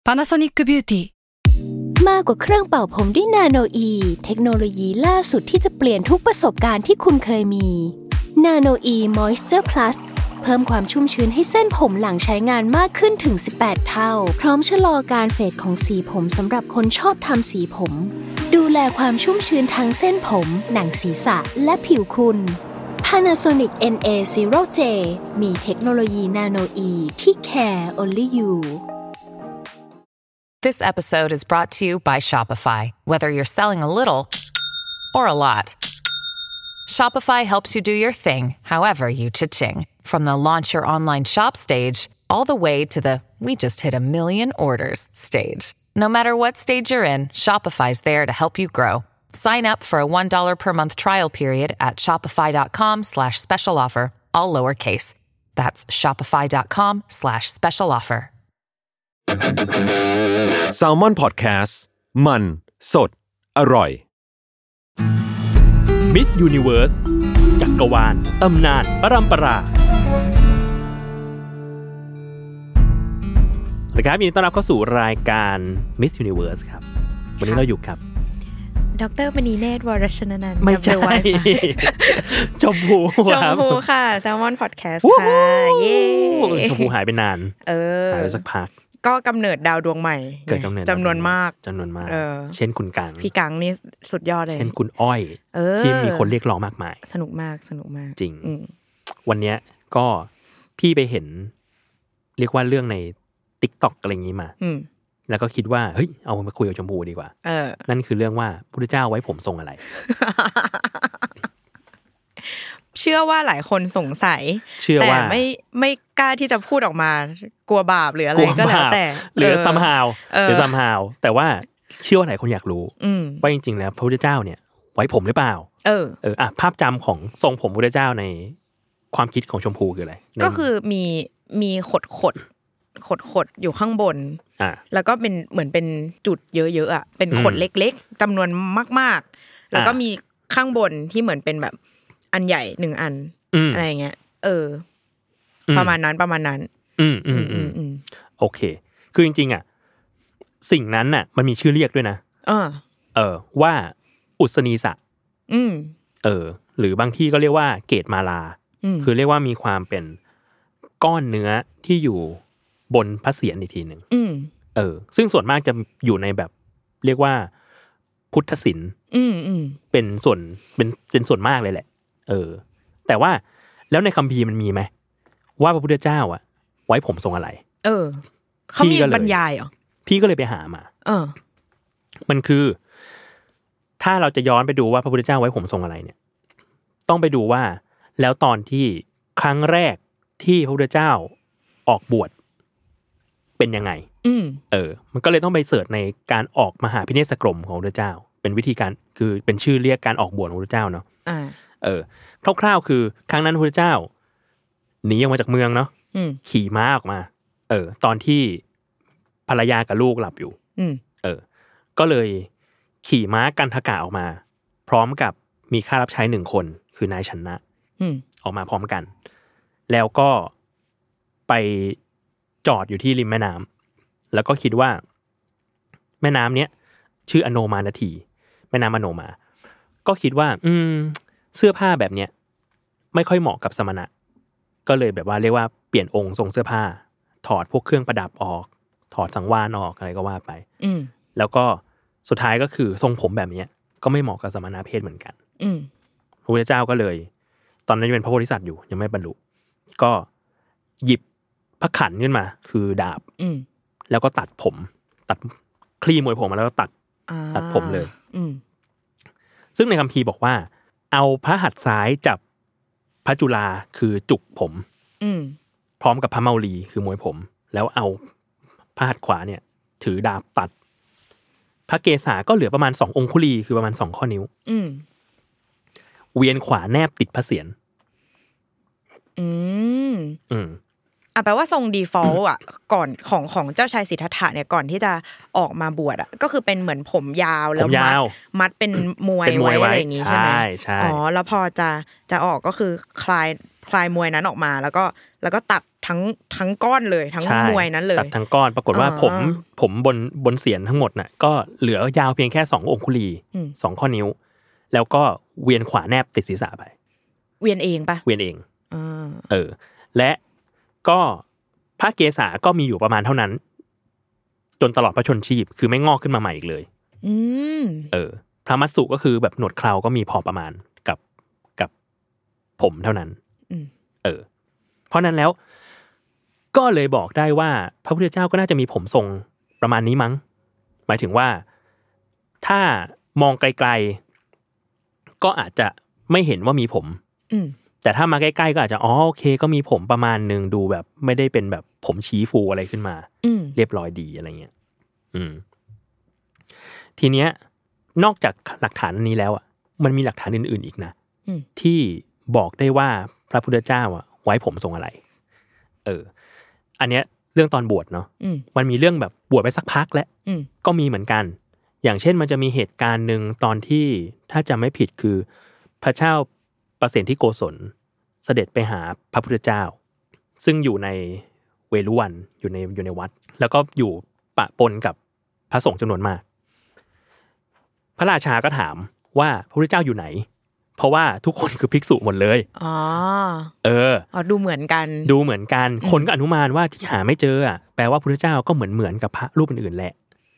Panasonic Beauty มากกว่าเครื่องเป่าผมด้วยนาโนอีเทคโนโลยีล่าสุดที่จะเปลี่ยนทุกประสบการณ์ที่คุณเคยมีนาโนอีมอยส์เจอร์พลัสเพิ่มความชุ่มชื้นให้เส้นผมหลังใช้งานมากขึ้นถึง18เท่าพร้อมชะลอการเฟดของสีผมสำหรับคนชอบทำสีผมดูแลความชุ่มชื้นทั้งเส้นผมหนังศีรษะและผิวคุณ Panasonic NA0J มีเทคโนโลยีนาโนอีที่ care only you This episode is brought to you by Shopify. Whether you're selling a little or a lot, Shopify helps you do your thing, however you cha-ching. From the launch your online shop stage, all the way to the we just hit 1 million orders stage. No matter what stage you're in, Shopify's there to help you grow. Sign up for a $1 per month trial period at shopify.com/special offer, all lowercase. That's shopify.com/special offer. Salmon Podcast มันสดอร่อย Miss Universe จักรวาลตำนานปรัมปราสวัสดีครับยินดีต้อนรับเข้าสู่รายการ Miss Universe ครับวันนี้เราอยู่กับดร.มณีเนตรวรชนนันท์ไม่ใช่ชมพูค่ะ Salmon Podcast ค่ะเย้ชมพูหายไปนานหายไปสักพักก็กำเนิดดาวดวงใหม่จำนวนมากเช่นคุณกังพี่กังนี่สุดยอดเลยเช่นคุณอ้อยที่มีคนเรียกร้องมากมายสนุกมากจริงวันนี้ก็พี่ไปเห็นเรียกว่าเรื่องใน TikTok อะไรอย่างงี้มาแล้วก็คิดว่าเฮ้ยเอามาคุยกับชมพูดีกว่านั่นคือเรื่องว่าพุทธเจ้าไว้ผมทรงอะไรเชื่อว่าหลายคนสงสัยแต่ไม่กล้าที่จะพูดออกมากลัวบาปหรืออะไรก็แล้วแต่หรือ somehow แต่ว่าเชื่อว่าหลายคนอยากรู้ว่าจริงๆแล้วพระพุทธเจ้าเนี่ยไว้ผมหรือเปล่าภาพจำของทรงผมพุทธเจ้าในความคิดของชมพูคืออะไรก็คือมีขดอยู่ข้างบนแล้วก็เป็นเหมือนเป็นจุดเยอะๆอ่ะเป็นขดเล็กๆจำนวนมากๆแล้วก็มีข้างบนที่เหมือนเป็นแบบอันใหญ่1อันอะไรเงี้ยประมาณนั้นโอเคคือจริงๆอ่ะสิ่งนั้นน่ะมันมีชื่อเรียกด้วยนะว่าอุศนีสะหรือบางที่ก็เรียกว่าเกตมาลาคือเรียกว่ามีความเป็นก้อนเนื้อที่อยู่บนพระเศียรอีกทีนึงซึ่งส่วนมากจะอยู่ในแบบเรียกว่าพุทธศิลป์เป็นส่วนมากเลยแหละแต่ว่าแล้วในคัมภีร์มันมีไหมว่าพระพุทธเจ้าอ่ะไว้ผมทรงอะไรเขามีบรรยายเหรอพี่ก็เลยไปหามามันคือถ้าเราจะย้อนไปดูว่าพระพุทธเจ้าไว้ผมทรงอะไรเนี่ยต้องไปดูว่าแล้วตอนที่ครั้งแรกที่พระพุทธเจ้าออกบวชเป็นยังไงมันก็เลยต้องไปเสิร์ชในการออกมหาพิเนศกรมของพระพุทธเจ้าเป็นวิธีการคือเป็นชื่อเรียกการออกบวชของพระพุทธเจ้าเนาะคร่าวๆคือครั้งนั้นพระพุทธเจ้าหนีออกมาจากเมืองเนาะขี่ม้าออกมาตอนที่ภรรยากับลูกหลับอยู่ก็เลยขี่ม้ากันทกะออกมาพร้อมกับมีข้ารับใช้1คนคือนายชนะออกมาพร้อมกันแล้วก็ไปจอดอยู่ที่ริมแม่น้ำแล้วก็คิดว่าแม่น้ำเนี้ยชื่ออโนมานาทีแม่น้ำอโนมาก็คิดว่าเสื้อผ้าแบบเนี้ยไม่ค่อยเหมาะกับสมณะก็เลยแบบว่าเรียกว่าเปลี่ยนองค์ทรงเสื้อผ้าถอดพวกเครื่องประดับออกถอดสังวาลออกอะไรก็ว่าไปแล้วก็สุดท้ายก็คือทรงผมแบบนี้ก็ไม่เหมาะกับสมณะเพศเหมือนกันพระพุทธเจ้าก็เลยตอนนั้นยังเป็นพระโพธิสัตว์อยู่ยังไม่บรรลุก็หยิบพระขันขึ้นมาคือดาบแล้วก็ตัดคลี่มวยผมมาแล้วก็ตัดผมเลยซึ่งในคัมภีร์บอกว่าเอาพระหัตถ์ซ้ายจับพระจุลาคือจุกผมพร้อมกับพระเมาลีคือมวยผมแล้วเอาพระหัตถ์ขวาเนี่ยถือดาบตัดพระเกศาก็เหลือประมาณ2องคุลีคือประมาณ2ข้อนิ้วเวียนขวาแนบติดพระเศียรแปลว่าทรง default อ่ะก่อนของเจ้าชายสิทธัตถะเนี่ยก่อนที่จะออกมาบวชอ่ะก็คือเป็นเหมือนผมยาวแล้วมัดเป็นมวยไว้อะไรอย่างงี้ใช่มั้ยอ๋อแล้วพอจะออกก็คือคลายคลายมวยนั้นออกมาแล้วก็ตัดทั้งก้อนเลยทั้งมวยนั้นเลยตัดทั้งก้อนปรากฏว่าผมบนเสียนทั้งหมดน่ะก็เหลือยาวเพียงแค่2องคุลี2ข้อนิ้วแล้วก็เวียนขวาแนบติดศีรษะไปเวียนเองปะเวียนเองและก็พระเกศาก็มีอยู่ประมาณเท่านั้นจนตลอดพระชนชีพคือไม่งอกขึ้นมาใหม่อีกเลยพระมัสสุก็คือแบบหนวดเคราก็มีพอประมาณกับผมเท่านั้นเพราะนั้นแล้วก็เลยบอกได้ว่าพระพุทธเจ้าก็น่าจะมีผมทรงประมาณนี้มั้งหมายถึงว่าถ้ามองไกลๆก็อาจจะไม่เห็นว่ามีผมแต่ถ้ามาใกล้ๆก็อาจจะโอเคก็มีผมประมาณนึงดูแบบไม่ได้เป็นแบบผมชี้ฟูอะไรขึ้นมาเรียบร้อยดีอะไรเงี้ยทีเนี้ยนอกจากหลักฐานนี้แล้วอ่ะมันมีหลักฐานอื่นๆอีกนะที่บอกได้ว่าพระพุทธเจ้าอ่ะไว้ผมทรงอะไรอันเนี้ยเรื่องตอนบวชเนาะมันมีเรื่องแบบบวชไปสักพักแล้วก็มีเหมือนกันอย่างเช่นมันจะมีเหตุการณ์นึงตอนที่ถ้าจำไม่ผิดคือพระเจ้าประเสนที่โกศลเสด็จไปหาพระพุทธเจ้าซึ่งอยู่ในเวฬุวันอยู่ในวัดแล้วก็อยู่ปะปนกับพระสงฆ์จำนวนมากพระราชาก็ถามว่าพระพุทธเจ้าอยู่ไหนเพราะว่าทุกคนคือภิกษุหมดเลยดูเหมือนกันคนก็อนุมานว่าที่หาไม่เจออ่ะแปลว่าพระพุทธเจ้าก็เหมือนกับพระรูปอื่นๆแหละ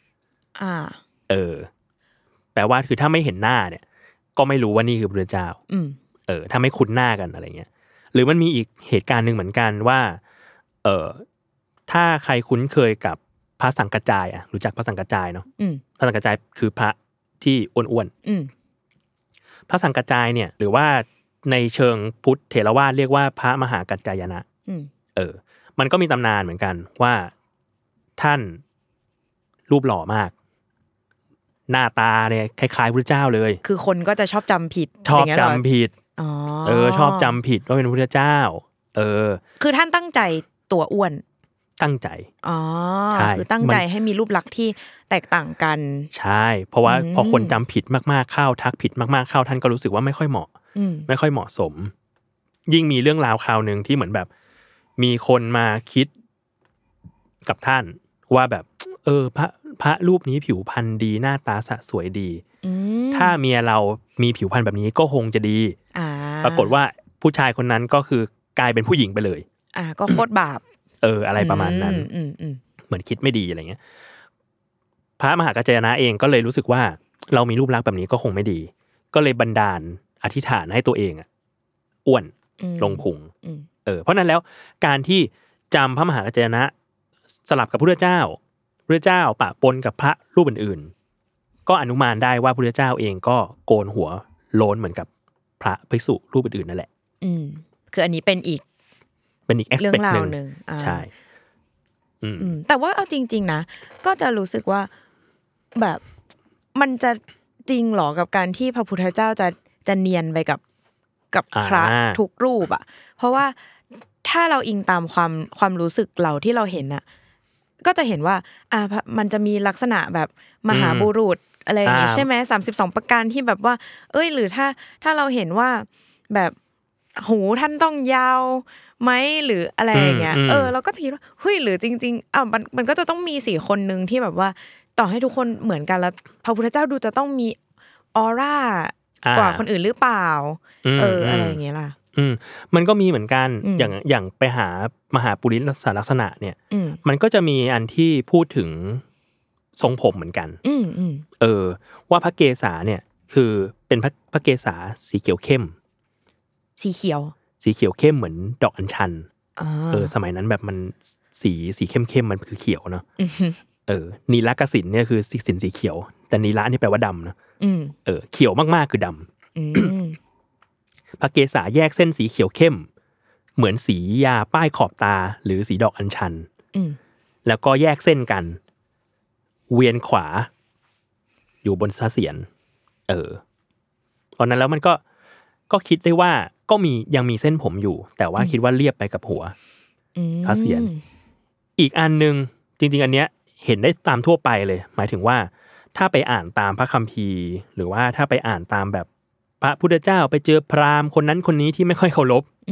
แปลว่าคือถ้าไม่เห็นหน้าเนี่ยก็ไม่รู้ว่านี่คือพระพุทธเจ้าถ้าไม่คุ้นหน้ากันอะไรเงี้ยหรือมันมีอีกเหตุการณ์นึงเหมือนกันว่าถ้าใครคุ้นเคยกับพระสังกัจจายรู้จักพระสังกัจจายเนาะพระสังกัจจายคือพระที่อ้วนๆพระสังกัจจายเนี่ยหรือว่าในเชิงพุทธเถรวาทเรียกว่าพระมหากัจจายนะมันก็มีตำนานเหมือนกันว่าท่านรูปหล่อมากหน้าตาเนี่ยคล้ายๆพระเจ้าเลยคือคนก็จะชอบจำผิดชอบจำผิดชอบจำผิดว่าเป็นพระเจ้าคือท่านตั้งใจตัวอ้วนตั้งใจคือตั้งใจให้มีรูปลักษณ์ที่แตกต่างกันใช่เพราะว่าพอคนจำผิดมากๆเข้าทักผิดมากๆเข้าท่านก็รู้สึกว่าไม่ค่อยเหมาะไม่ค่อยเหมาะสมยิ่งมีเรื่องราวคราวนึงที่เหมือนแบบมีคนมาคิดกับท่านว่าแบบพระรูปนี้ผิวพรรณดีหน้าตาสะสวยดีถ้าเมียเรามีผิวพรรณแบบนี้ก็คงจะดีปรากฏว่าผู้ชายคนนั้นก็คือกลายเป็นผู้หญิงไปเลยก็โคตรบาปอะไรประมาณนั้นเหมือนคิดไม่ดีอะไรเงี้ยพระมหากัจจายนะเองก็เลยรู้สึกว่าเรามีรูปลักษณ์แบบนี้ก็คงไม่ดีก็เลยบันดาลอธิษฐานให้ตัวเองอ้วนลงพุงเพราะนั้นแล้วการที่จำพระมหากัจจายนะสลับกับพระพุทธเจ้าปะปนกับพระรูปอื่นๆก็อนุมานได้ว่าพระพุทธเจ้าเองก็โกนหัวโล้นเหมือนกับพระภิกษุรูปอื่นๆนั่นแหละคืออันนี้เป็นอีกเรื่องราวนึงใช่แต่ว่าเอาจริงๆนะก็จะรู้สึกว่าแบบมันจะจริงหรอกับการที่พระพุทธเจ้าจะเนียนไปกับพระทุกรูปเพราะว่าถ้าเราอิงตามความรู้สึกเราที่เราเห็นก็จะเห็นว่ามันจะมีลักษณะแบบมหาบุรุษอะไรอย่างงี้ใช่ไหม32ประการที่แบบว่าหรือถ้าเราเห็นว่าแบบหูท่านต้องยาวไหมหรืออะไรอย่างเงี้ยเราก็จะคิดว่าเฮ้ยหรือจริงๆมันก็จะต้องมี4คนนึงที่แบบว่าต่อให้ทุกคนเหมือนกันแล้วพระพุทธเจ้าดูจะต้องมีออร่ากว่าคนอื่นหรือเปล่าอะไรอย่างเงี้ยล่ะมันก็มีเหมือนกันอย่างไปหามหาปุริสลักษณะเนี่ยมันก็จะมีอันที่พูดถึงทรงผมเหมือนกันว่าพระเกศาเนี่ยคือเป็นพระเกศาสีเขียวเข้มสีเขียวเข้มเหมือนดอกอัญชันสมัยนั้นแบบมันสีเข้มมันคือเขียวเนาะนีลกสิณเนี่ยคือสิณสีเขียวแต่นีละนี่แปลว่าดำนะเขียวมากๆคือดำพระเกศาแยกเส้นสีเขียวเข้มเหมือนสียาป้ายขอบตาหรือสีดอกอัญชันแล้วก็แยกเส้นกันเวียนขวาอยู่บนเสียรตอนนั้นแล้วมันก็คิดได้ว่าก็ยังมีเส้นผมอยู่แต่ว่าคิดว่าเรียบไปกับหัวพระเศียรอีกอันนึงจริงๆอันเนี้ยเห็นได้ตามทั่วไปเลยหมายถึงว่าถ้าไปอ่านตามพระคัมภีร์หรือว่าถ้าไปอ่านตามแบบพระพุทธเจ้าไปเจอพราหมณ์คนนั้นคนนี้ที่ไม่ค่อยเคารพ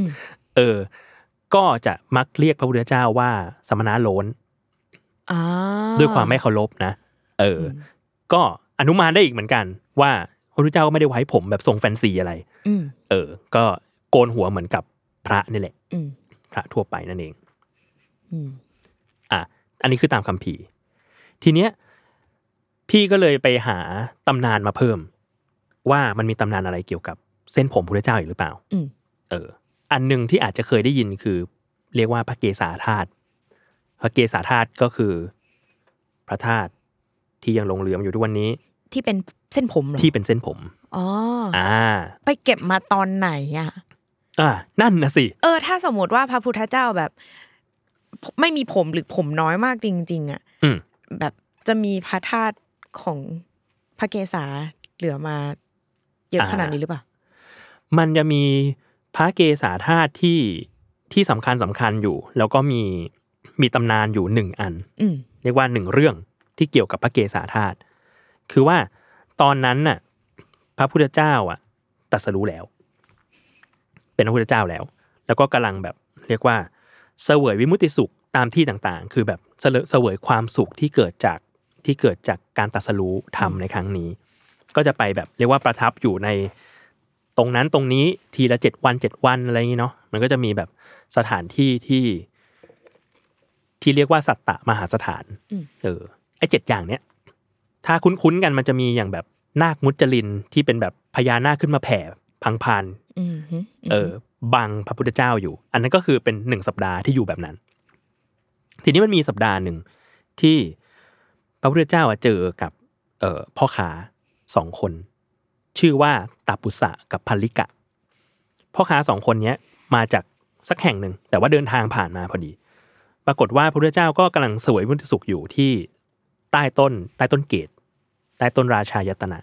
ก็จะมักเรียกพระพุทธเจ้าว่าสมณะโล้นด้วยความไม่เคารพนะก็อนุมานได้อีกเหมือนกันว่าพระพุทธเจ้าก็ไม่ได้ไว้ผมแบบทรงแฟนซีอะไรก็โกนหัวเหมือนกับพระนี่แหละพระทั่วไปนั่นเองอันนี้คือตามคัมภีร์ทีเนี้ยพี่ก็เลยไปหาตำนานมาเพิ่มว่ามันมีตำนานอะไรเกี่ยวกับเส้นผมพระพุทธเจ้าอีกหรือเปล่าอันนึงที่อาจจะเคยได้ยินคือเรียกว่าพระเกศาธาตุพระเกศาธาตุก็คือพระธาตุที่ยังหลงเหลืออยู่ทุกวันนี้ที่เป็นเส้นผมเหรอที่เป็นเส้นผมไปเก็บมาตอนไหนนั่นนะสิถ้าสมมติว่าพระพุทธเจ้าแบบไม่มีผมหรือผมน้อยมากจริงๆแบบจะมีพระธาตุของพระเกศาเหลือมาเยอะขนาดนี้หรือเปล่ามันจะมีพระเกศาธาตุที่สำคัญอยู่แล้วก็มีตำนานอยู่1อันเรียกว่า1เรื่องที่เกี่ยวกับพระเกศาธาตุคือว่าตอนนั้นน่ะพระพุทธเจ้าตรัสรู้แล้วเป็นพระพุทธเจ้าแล้วก็กำลังแบบเรียกว่าเสวยวิมุตติสุขตามที่ต่างๆคือแบบเสวยความสุขที่เกิดจากการตรัสรู้ธรรมในครั้งนี้ก็จะไปแบบเรียกว่าประทับอยู่ในตรงนั้นตรงนี้ทีละ7 วันอะไรอย่างงี้เนาะมันก็จะมีแบบสถานที่ที่เรียกว่าสัตตมหาสถานไอ้7อย่างเนี้ยถ้าคุ้นๆกันมันจะมีอย่างแบบนาคมุจลินที่เป็นแบบพญานาคขึ้นมาแผ่พังพานบังพระพุทธเจ้าอยู่อันนั้นก็คือเป็น1สัปดาห์ที่อยู่แบบนั้นทีนี้มันมีสัปดาห์นึงที่พระพุทธเจ้าเจอกับพ่อค้า2คนชื่อว่าตาปุสะกับพัลลิกะพ่อค้า2คนนี้มาจากสักแห่งนึงแต่ว่าเดินทางผ่านมาพอดีปรากฏว่าพระพุทธเจ้าก็กำลังเสวยวิมุตติสุขอยู่ที่ใต้ต้นเกศใต้ต้นราชายตนะ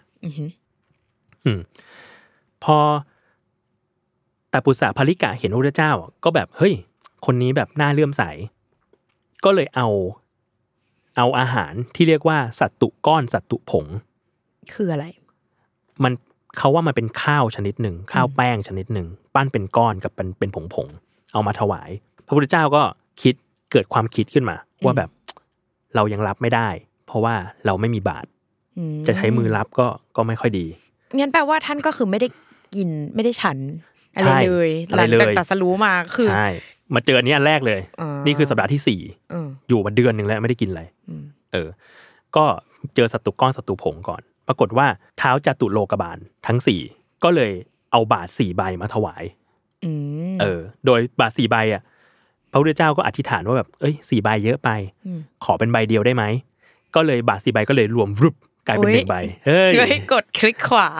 พอตาปุสะพัลลิกะเห็นพระพุทธเจ้าก็แบบเฮ้ยคนนี้แบบน่าเลื่อมใสก็เลยเอาอาหารที่เรียกว่าสัตตุก้อนสัตตุผงคืออะไรมันเขาว่ามันเป็นข้าวชนิดหนึ่งข้าวแป้งชนิดหนึ่งปั้นเป็นก้อนกับเป็นผงเอามาถวายพระพุทธเจ้าก็เกิดความคิดขึ้นมาว่าแบบเรายังรับไม่ได้เพราะว่าเราไม่มีบาตรจะใช้มือรับก็ไม่ค่อยดีงั้นแปลว่าท่านก็คือไม่ได้กินไม่ได้ฉันอะไรเลยหลังจากตรัสรู้มาคือใช่มาเจออันนี้อันแรกเลยนี่คือสัปดาห์ที่4อยู่มาเดือนนึงแล้วไม่ได้กินอะไรก็เจอสัตตุก้อนสัตตุผงก่อนปรากฏว่าเท้าจตุโลกบาลทั้ง4ก็เลยเอาบาตร4ใบมาถวายโดยบาตร4ใบพระพุทธเจ้าก็อธิษฐานว่าแบบ4ใบเยอะไปขอเป็นใบเดียวได้ไหมก็เลยบาตร4ใบก็เลยรวมรึบกลายเป็น1ใบเฮ้ยกดคลิกขวา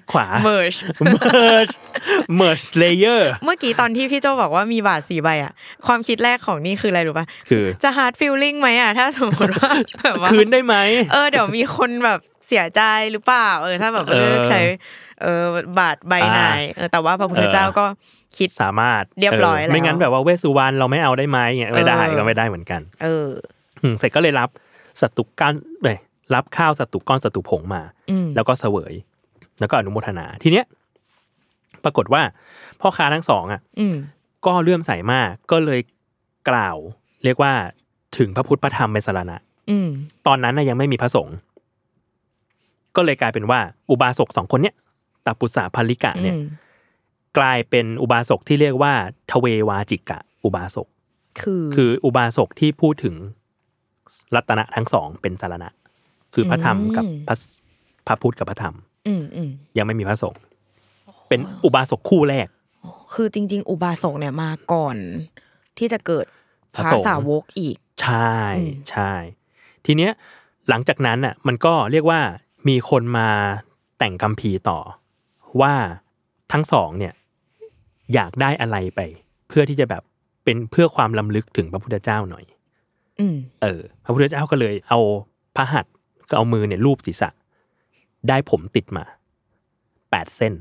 merge layer เมื่อกี้ตอนที่พี่โจบอกว่ามีบาตร4ใบความคิดแรกของนี่คืออะไรรู้ป่ะคือจะ hard feeling มั้ยถ้าสมมุติว่าแบบว่าคืนได้มั้ยเดี๋ยวมีคนแบบเสียใจหรือเปล่าถ้าแบบเลือกใช้บาตรใบไหนแต่ว่าพระพุทธเจ้าก็คิดสามารถเรียบร้อยแล้วไม่งั้นแบบว่าเวสสุวรรณเราไม่เอาได้มั้ยเงี้ยไม่ได้ก็ไม่ได้เหมือนกันเสร็จก็เลยรับสัตตุก้อนรับข้าวสัตตุก้อนสัตตุผงมาแล้วก็เสวยแล้วก็อนุโมทนาทีเนี้ยปรากฏว่าพ่อค้าทั้ง2ก็เลื่อมใสมากก็เลยกล่าวเรียกว่าถึงพระพุทธพระธรรมเป็นสรณะตอนนั้นยังไม่มีพระสงฆ์ก็เลยกลายเป็นว่าอุบาสก2คนเนี้ยตาปุสะพัลลิกะเนี่ยกลายเป็นอุบาสกที่เรียกว่าทเววาจิกะอุบาสกคืออุบาสกที่พูดถึงรัตนะทั้ง2เป็นสรณะคือพระธรรมกับพระพุทธกับพระธรรมยังไม่มีพระสงฆ์เป็นอุบาสกคู่แรกคือจริงๆอุบาสกเนี่ยมาก่อนที่จะเกิดพระสาวกอีกใช่ทีเนี้ยหลังจากนั้นมันก็เรียกว่ามีคนมาแต่งคัมภีร์ต่อว่าทั้ง2เนี่ยอยากได้อะไรไปเพื่อที่จะแบบเป็นเพื่อความล้ำลึกถึงพระพุทธเจ้าหน่อยพระพุทธเจ้าก็เลยเอาพระหัตถ์ก็เอามือเนี่ยลูบศีรษะได้ผมติดมา8เส้น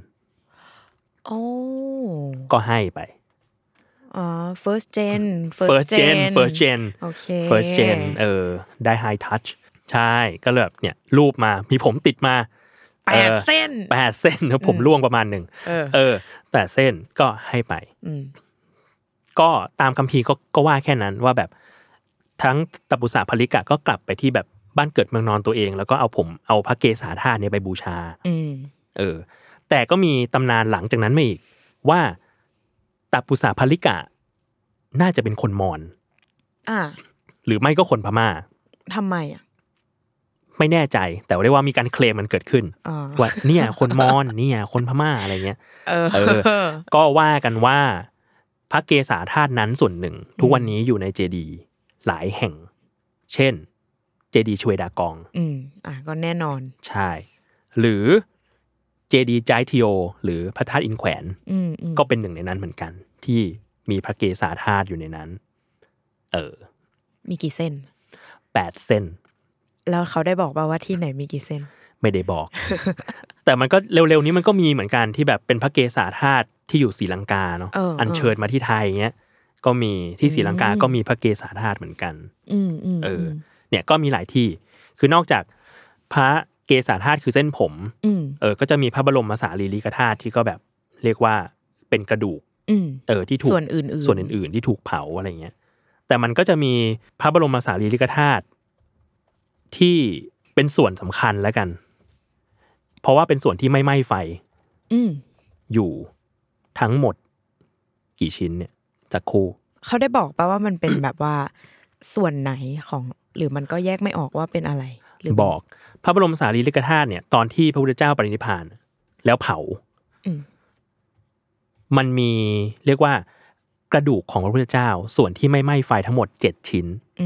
ก็ให้ไป first gen โอเค first gen ได้ high touch ใช่ก็เลยแบบเนี่ยรูปมามีผมติดมา 8เส้นแล้วผมร่วงประมาณนึง8เส้นก็ให้ไปก็ตามคัมภีร์ก็ว่าแค่นั้นว่าแบบทั้งตัปปุสะภริกะก็กลับไปที่แบบบ้านเกิดเมืองนอนตัวเองแล้วก็เอาพระเกศาธาตุเนี่ยไปบูชาแต่ก็มีตำนานหลังจากนั้นมาอีกว่าตัปปุสะภริกะน่าจะเป็นคนมอญหรือไม่ก็คนพม่าทำไมอ่ะไม่แน่ใจแต่เรียกว่ามีการเคลมมันเกิดขึ้นว่าเนี่ยคนมอญเนี่ยคนพม่าอะไรเงี้ยก็ว่ากันว่าพระเกศาธาตุนั้นส่วนหนึ่งทุกวันนี้อยู่ในเจดีย์หลายแห่งเช่นเจดีย์ชเวดากองก็แน่นอนใช่หรือเจดีย์ไจทิโอหรือพระธาตุอินแขวนก็เป็นหนึ่งในนั้นเหมือนกันที่มีพระเกศาธาตุอยู่ในนั้นมีกี่เส้น 8เส้นแล้วเขาได้บอกป่าวว่าที่ไหนมีกี่เส้นไม่ได้บอก แต่มันก็เร็วๆนี้มันก็มีเหมือนกันที่แบบเป็นพระเกศาธาตุที่อยู่ศรีลังกาเนาะอัญเชิญมาที่ไทยเงี้ยก็มีที่ศรีลังกาก็มีพระเกศาธาตุเหมือนกันเนี่ยก็มีหลายที่คือนอกจากพระเกศาธาตุคือเส้นผมก็จะมีพระบรมสารีริกธาตุที่ก็แบบเรียกว่าเป็นกระดูกที่ถูกส่วนอื่นๆที่ถูกเผาอะไรเงี้ยแต่มันก็จะมีพระบรมสารีริกธาตุที่เป็นส่วนสำคัญแล้วกันเพราะว่าเป็นส่วนที่ไม่ไหม้ไฟอยู่ทั้งหมดกี่ชิ้นเนี่ยจากคู่เขาได้บอกป่ะว่ามันเป็นแบบว่าส่วนไหนของหรือมันก็แยกไม่ออกว่าเป็นอะไรหรือบอกพระบรมสารีริกธาตุเนี่ยตอนที่พระพุทธเจ้าปรินิพพานแล้วเผามันมีเรียกว่ากระดูกของพระพุทธเจ้าส่วนที่ไม่ไหม้ไฟทั้งหมด7ชิ้น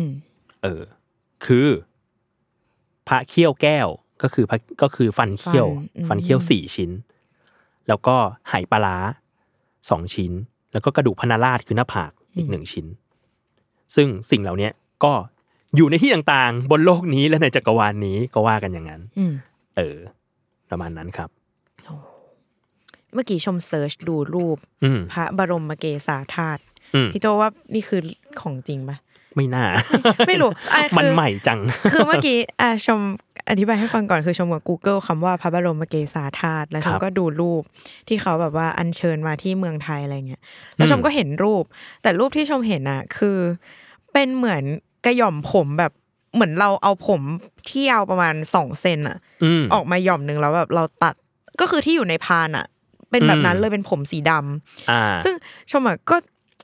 คือพระเขี้ยวแก้วก็คือฟันเขี้ยว4ชิ้นแล้วก็ไหปลาร้า2ชิ้นแล้วก็กระดูกพรรณราชคือหน้าผากอีก1ชิ้นซึ่งสิ่งเหล่านี้ก็อยู่ในที่ต่างๆบนโลกนี้และในจักรวาลนี้ก็ว่ากันอย่างนั้นประมาณนั้นครับเมื่อกี้ชมเซิร์ชดูรูปพระบรมเกศาธาตุพี่โจว่านี่คือของจริงปะไม่น่าไม่รู้มันใหม่จังคือเมื่อกี้ชมอธิบายให้ฟังก่อนคือชมกับ Google คำว่าพระบรมเกศาธาตุแล้วชมก็ดูรูปที่เขาแบบว่าอัญเชิญมาที่เมืองไทยอะไรเงี้ยแล้วชมก็เห็นรูปแต่รูปที่ชมเห็นอ่ะคือเป็นเหมือนกระหย่อมผมแบบเหมือนเราเอาผมที่ยาวประมาณ2เซนอ่ะออกมาหย่อมนึงแล้วแบบเราตัดก็คือที่อยู่ในพานอ่ะเป็นแบบนั้นเลยเป็นผมสีดำซึ่งชมก็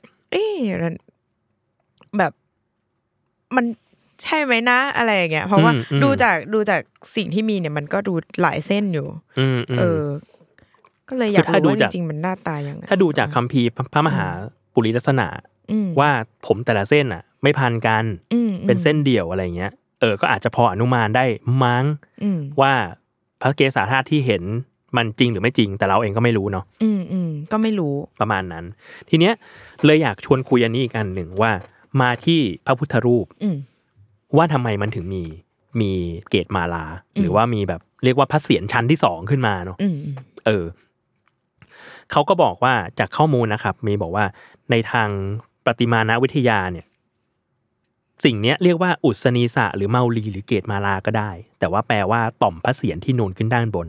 แบบมันใช่ไหมนะอะไรอย่างเงี้ยเพราะว่าดูจากสิ่งที่มีเนี่ยมันก็ดูหลายเส้นอยู่ก็เลยอยากรู้ว่าจริงๆมันหน้าตายังไงถ้าดูจากคัมภีร์พระมหาปุริลักษณะว่าผมแต่ละเส้นอ่ะไม่พันกันเป็นเส้นเดี่ยวอะไรเงี้ยก็อาจจะพออนุมานได้มั้งว่าพระเกศาธาตุที่เห็นมันจริงหรือไม่จริงแต่เราเองก็ไม่รู้เนาะก็ไม่รู้ประมาณนั้นทีเนี้ยเลยอยากชวนคุยอันนี้อีกอันหนึ่งว่ามาที่พระพุทธรูปว่าทำไมมันถึงมีเกศมาลาหรือว่ามีแบบเรียกว่าพระเศียรชั้นที่2ขึ้นมาเนาะเขาก็บอกว่าจากข้อมูลนะครับมีบอกว่าในทางประติมานวิทยาเนี่ยสิ่งนี้เรียกว่าอุศนีสะหรือเมาลีหรือเกศมาลาก็ได้แต่ว่าแปลว่าต่อมพระเศียรที่นูนขึ้นด้านบน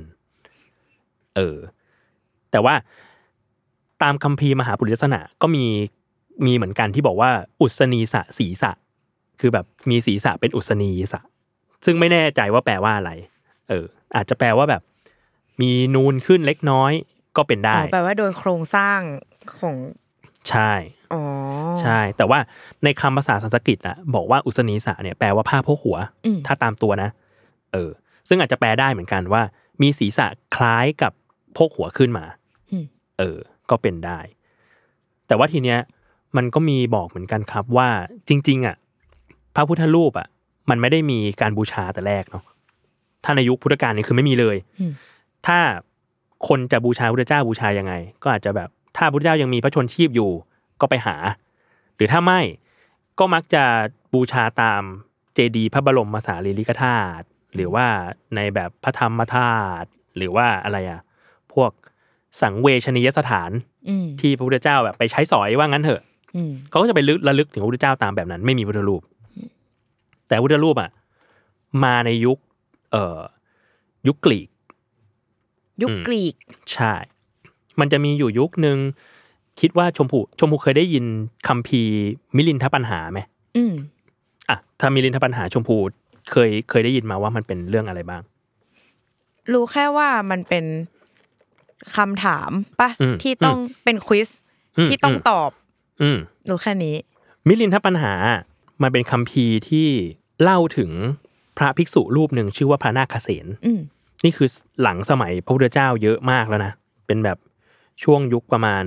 แต่ว่าตามคัมภีร์มหาปุริลักษณะก็มีเหมือนกันที่บอกว่าอุศนีสะศีสะคือแบบมีศีรษะเป็นอุศนีสะซึ่งไม่แน่ใจว่าแปลว่าอะไรอาจจะแปลว่าแบบมีนูนขึ้นเล็กน้อยก็เป็นได้แปลว่าโดยโครงสร้างของใช่ใช่แต่ว่าในคำภาษาสันสกฤตอะบอกว่าอุศนีสะเนี่ยแปลว่าผ้าโพกหัวถ้าตามตัวนะซึ่งอาจจะแปลได้เหมือนกันว่ามีศีรษะคล้ายกับโพกหัวขึ้นมาก็เป็นได้แต่ว่าทีเนี้ยมันก็มีบอกเหมือนกันครับว่าจริงๆอ่ะพระพุทธรูปอ่ะมันไม่ได้มีการบูชาแต่แรกเนาะถ้าในยุคพุทธกาลนี่คือไม่มีเลยถ้าคนจะบูชาพระพุทธเจ้าบูชายังไงก็อาจจะแบบถ้าพระพุทธเจ้ายังมีพระชนชีพอยู่ก็ไปหาหรือถ้าไม่ก็มักจะบูชาตามเจดีย์พระบรมสารีริกธาตุหรือว่าในแบบพระธรรมธาตุหรือว่าอะไรอ่ะพวกสังเวชนียสถานที่พระพุทธเจ้าแบบไปใช้สอยว่างั้นเถอะเขาก็จะไประลึกถึงพระพุทธเจ้าตามแบบนั้นไม่มีพุทธรูปแต่พุทธรูปอ่ะมาในยุคกรีกใช่มันจะมีอยู่ยุคนึงคิดว่าชมพูเคยได้ยินคัมภีร์มิลินทปัญหาไหมถ้ามิลินทปัญหาชมพูเคยได้ยินมาว่ามันเป็นเรื่องอะไรบ้างรู้แค่ว่ามันเป็นคำถามป่ะที่ต้องเป็นควิซที่ต้องตอบรู้แค่นี้มิลินทปัญหามันเป็นคัมภีร์ที่เล่าถึงพระภิกษุรูปหนึ่งชื่อว่าพระนาคเสนนี่คือหลังสมัยพระพุทธเจ้าเยอะมากแล้วนะเป็นแบบช่วงยุคประมาณ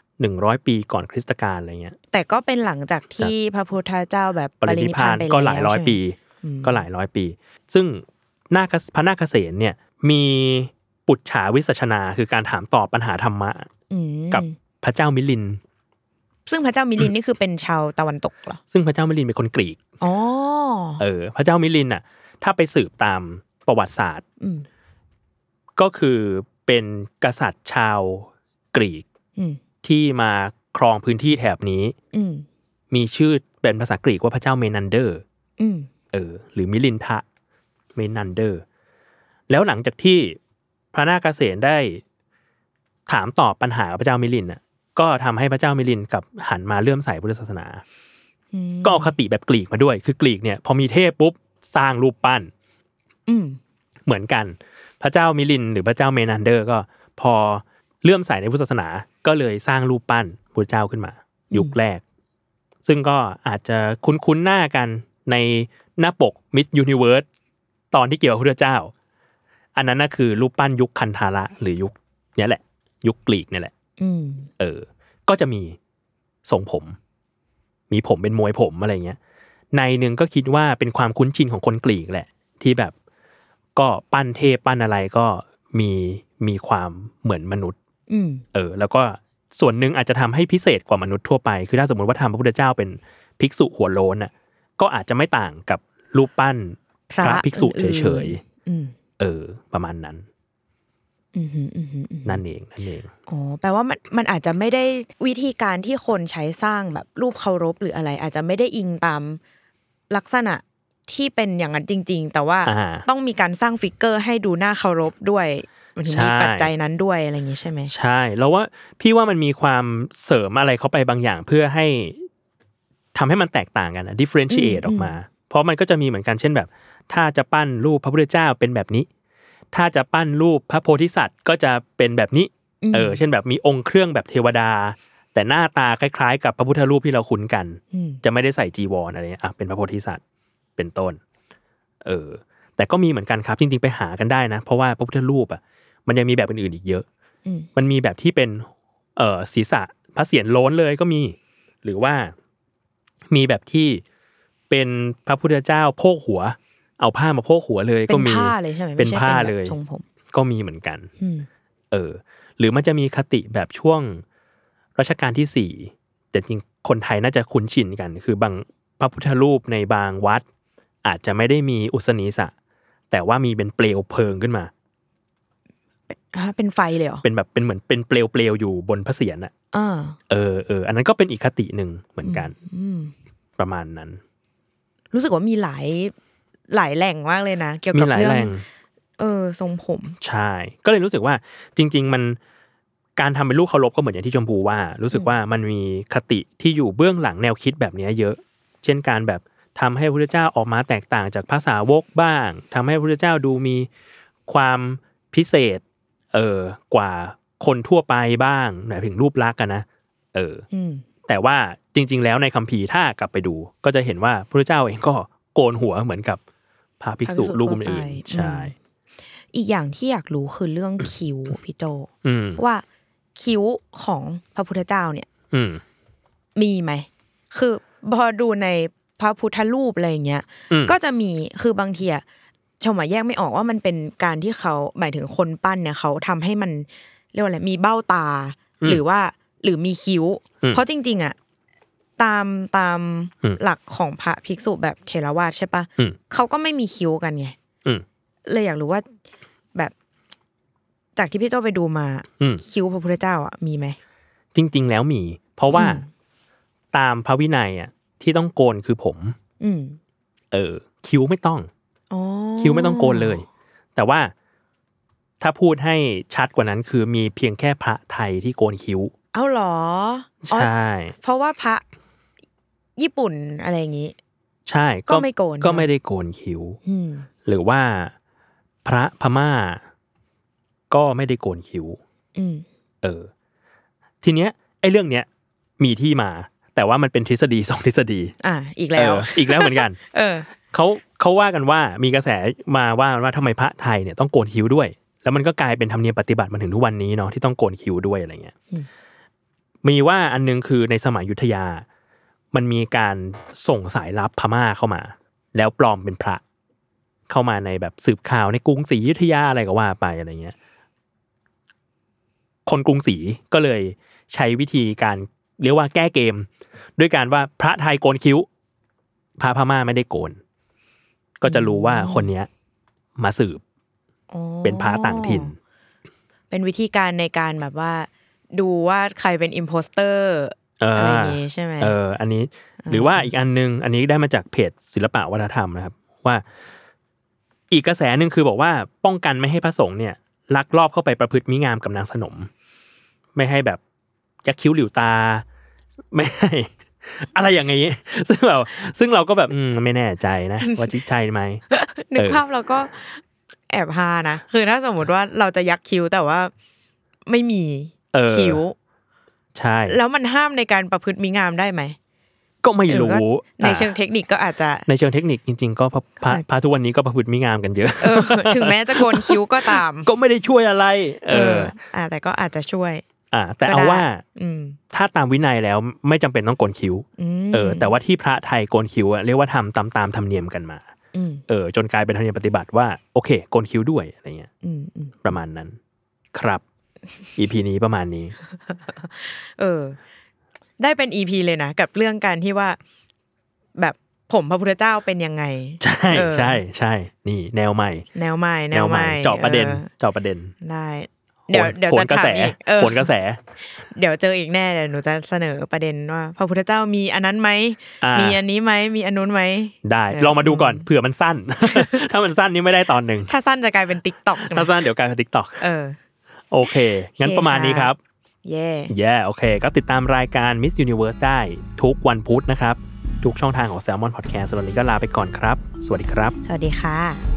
100ปีก่อนคริสตกาลอะไรเงี้ยแต่ก็เป็นหลังจากที่พระพุทธเจ้าแบบปรินิพพานไปแล้วก็หลายร้อยปีก็หลายร้อยปีซึ่งพระนาคเสนเนี่ยมีปุจฉาวิสัชนาคือการถามตอบปัญหาธรรมะกับพระเจ้ามิลินซึ่งพระเจ้ามิลินนี่คือเป็นชาวตะวันตกเหรอซึ่งพระเจ้ามิลินเป็นคนกรีกพระเจ้ามิลินน่ะถ้าไปสืบตามประวัติศาสตร์ก็คือเป็นกษัตริย์ชาวกรีกที่มาครองพื้นที่แถบนี้มีชื่อเป็นภาษากรีกว่าพระเจ้าเมนันเดอร์หรือมิลินทะเมนันเดอร์แล้วหลังจากที่พระนาคเสนได้ถามตอบปัญหากับพระเจ้ามิลินน่ะก็ทำให้พระเจ้ามิลินกับหันมาเลื่อมใสพุทธศาสนาก็เอาคติแบบกรีกมาด้วยคือกรีกเนี่ยพอมีเทพปุ๊บสร้างรูปปั้นเหมือนกันพระเจ้ามิลินหรือพระเจ้าเมนันเดอร์ก็พอเลื่อมใสในพุทธศาสนาก็เลยสร้างรูปปั้นพระเจ้าขึ้นมายุคแรกซึ่งก็อาจจะคุ้นๆหน้ากันในหน้าปก Miss Universe ตอนที่เกี่ยวกับพระเจ้าอันนั้นน่ะคือรูปปั้นยุคคันธาระหรือยุคนี้แหละยุคกรีกนี่แหละก็จะมีทรงผมมีผมเป็นมวยผมอะไรเงี้ยในนึงก็คิดว่าเป็นความคุ้นชินของคนกรีกแหละที่แบบก็ปั้นเทพปั้นอะไรก็มีความเหมือนมนุษย์แล้วก็ส่วนหนึ่งอาจจะทำให้พิเศษกว่ามนุษย์ทั่วไปคือถ้าสมมติว่าทำพระพุทธเจ้าเป็นภิกษุหัวโล้นน่ะก็อาจจะไม่ต่างกับรูปปั้นพระภิกษุเฉยๆประมาณนั้นนั่นเองอ๋อแปลว่ามันอาจจะไม่ได้วิธีการที่คนใช้สร้างแบบรูปเคารพหรืออะไรอาจจะไม่ได้อิงตามลักษณะที่เป็นอย่างนั้นจริงๆแต่ว่าต้องมีการสร้างฟิกเกอร์ให้ดูน่าเคารพด้วยมันถึงมีปัจจัยนั้นด้วยอะไรอย่างนี้ใช่ไหมใช่แล้วว่าพี่ว่ามันมีความเสริมอะไรเข้าไปบางอย่างเพื่อให้ทำให้มันแตกต่างกันนะ differentiate ออกมาเพราะมันก็จะมีเหมือนกันเช่นแบบถ้าจะปั้นรูปพระพุทธเจ้าเป็นแบบนี้ถ้าจะปั้นรูปพระโพธิสัตว์ก็จะเป็นแบบนี้เช่นแบบมีองค์เครื่องแบบเทวดาแต่หน้าตาคล้ายๆกับพระพุทธรูปที่เราคุ้นกันจะไม่ได้ใส่จีวรอะไรเป็นพระโพธิสัตว์เป็นต้นแต่ก็มีเหมือนกันครับจริงๆไปหากันได้นะเพราะว่าพระพุทธรูปมันยังมีแบบอื่นๆอีกเยอะมันมีแบบที่เป็นศีรษะพระเศียรโล้นเลยก็มีหรือว่ามีแบบที่เป็นพระพุทธเจ้าโพกหัวเอาผ้ามาโพกหัวเลยก็มีเป็นผ้าเลยใช่ไหมเป็นผ้าเลยก็มีเหมือนกันหรือมันจะมีคติแบบช่วงรัชกาลที่4แต่จริงคนไทยน่าจะคุ้นชินกันคือบางพระพุทธรูปในบางวัดอาจจะไม่ได้มีอุสนีสะแต่ว่ามีเป็นเปลวเพลิงขึ้นมาเป็นไฟเลยเหรอเป็นแบบเป็นเหมือนเป็นเปลวอยู่บนพระเศียรอ่ะอันนั้นก็เป็นอีกคติหนึ่งเหมือนกันประมาณนั้นรู้สึกว่ามีหลายแหล่งมากเลยนะเกี่ยวกับเรื่องทรงผมใช่ก็เลยรู้สึกว่าจริงๆมันการทำเป็นรูปเคารพก็เหมือนอย่างที่ชมพูว่ารู้สึกว่ามันมีคติที่อยู่เบื้องหลังแนวคิดแบบนี้เยอะเช่นการแบบทำให้พระพุทธเจ้าออกมาแตกต่างจากภาษาวกบ้างทำให้พระพุทธเจ้าดูมีความพิเศษกว่าคนทั่วไปบ้างหมายถึงรูปลักษณ์กันนะแต่ว่าจริงๆแล้วในคัมภีร์ถ้ากลับไปดูก็จะเห็นว่าพระพุทธเจ้าเองก็โกนหัวเหมือนกับพระภิกษุรูปอื่นใช่อีกอย่างที่อยากรู้คือเรื่องคิ้วพี่โจว่าคิ้วของพระพุทธเจ้าเนี่ยมีไหมคือพอดูในพระพุทธรูปอะไรอย่างเงี้ยก็จะมีคือบางทีอะชมแยกไม่ออกว่ามันเป็นการที่เขาหมายถึงคนปั้นเนี่ยเขาทำให้มันเรียกว่าอะไรมีเบ้าตาหรือมีคิ้วเพราะจริงๆอะตามหลักของพระภิกษุแบบเถรวาทใช่ปะเขาก็ไม่มีคิ้วกันไงเลยอยากรู้ว่าแบบจากที่พี่โจ้ไปดูมาคิ้วพระพุทธเจ้าอ่ะมีไหมจริงๆแล้วมีเพราะว่าตามพระวินัยอ่ะที่ต้องโกนคือผมคิ้วไม่ต้องคิ้วไม่ต้องโกนเลยแต่ว่าถ้าพูดให้ชัดกว่านั้นคือมีเพียงแค่พระไทยที่โกนคิ้วเอาหรอใช่เพราะว่าพระญี่ปุ่นอะไรอย่างงี้ใช่ก็ไม่โกนก็ไม่ได้โกนคิ้วหรือว่าพระพม่าก็ไม่ได้โกนคิ้วทีเนี้ยไอ้เรื่องเนี้ยมีที่มาแต่ว่ามันเป็นทฤษฎี2ทฤษฎีอีกแล้วเหมือนกันเขาว่ากันว่ามีกระแสมาว่าทำไมพระไทยเนี่ยต้องโกนคิ้วด้วยแล้วมันก็กลายเป็นธรรมเนียมปฏิบัติมาถึงทุกวันนี้เนาะที่ต้องโกนคิ้วด้วยอะไรเงี้ยมีว่าอันนึงคือในสมัยอยุธยามันมีการส่งสายลับพม่าเข้ามาแล้วปลอมเป็นพระเข้ามาในแบบสืบข่าวในกรุงศรีอยุธยาอะไรก็ว่าไปอะไรเงี้ยคนกรุงศรีก็เลยใช้วิธีการเรียกว่าแก้เกมด้วยการว่าพระไทยโกนคิ้วพระพม่าไม่ได้โกนก็จะรู้ว่าคนเนี้ยมาสืบเป็นพระต่างถิ่นเป็นวิธีการในการแบบว่าดูว่าใครเป็นอิมโพสเตอร์อะไรอย่างงี้ใช่ไหมอันนี้หรือว่าอีกอันนึงอันนี้ได้มาจากเพจศิลปะวัฒนธรรมนะครับว่าอีกกระแสนึงคือบอกว่าป้องกันไม่ให้พระสงฆ์เนี่ยลักลอบเข้าไปประพฤติมิงามกับนางสนมไม่ให้แบบยักคิ้วหลิวตาไม่ให้อะไรอย่างงี้ซึ่งเราก็แบบไม่แน่ใจนะว่าใช่ไหมนึกภาพเราก็แอบฮานะคือถ้าสมมติว่าเราจะยักคิ้วแต่ว่าไม่มีคิ้วใช่แล้วมันห้ามในการประพฤติมิงามได้ไหมก็ไม่รู้ในเชิงเทคนิคก็อาจจะในเชิงเทคนิคจริงๆก็พระทุกวันนี้ก็ประพฤติมิงามกันเยอะถึงแม้จะโกนคิ้วก็ตามก็ไม่ได้ช่วยอะไรแต่ก็อาจจะช่วยแต่เอาว่าถ้าตามวินัยแล้วไม่จำเป็นต้องโกนคิ้วแต่ว่าที่พระไทยโกนคิ้วเรียกว่าทำตามธรรมเนียมกันมาจนกลายเป็นธรรมเนียมปฏิบัติว่าโอเคโกนคิ้วด้วยอะไรเงี้ยประมาณนั้นครับ EP นี้ประมาณนี้ได้เป็น EP เลยนะกับเรื่องการที่ว่าแบบผมพระพุทธเจ้าเป็นยังไงใช่ใช่ใช่นี่แนวใหม่เจาะประเด็นได้เดี๋ยวจะถามอีกผลกระแสเดี๋ยวเจออีกแน่เดี๋ยวหนูจะเสนอประเด็นว่าพระพุทธเจ้ามีอันนั้นไหมมีอันนี้ไหมมีอันนู้นไหมได้ลองมาดูก่อนเผื่อมันสั้น ถ้ามันสั้นนี่ไม่ได้ตอนนึงถ้าสั้นจะกลายเป็น TikTok ถ้าสั้นเดี๋ยวกลายเป็น TikTok โอเคงั้นประมาณนี้ครับโอเคก็ติดตามรายการ Miss Universe ได้ทุกวันพุธนะครับทุกช่องทางของ Salmon Podcast สำหรับวันนี้ก็ลาไปก่อนครับสวัสดีครับสวัสดีค่ะ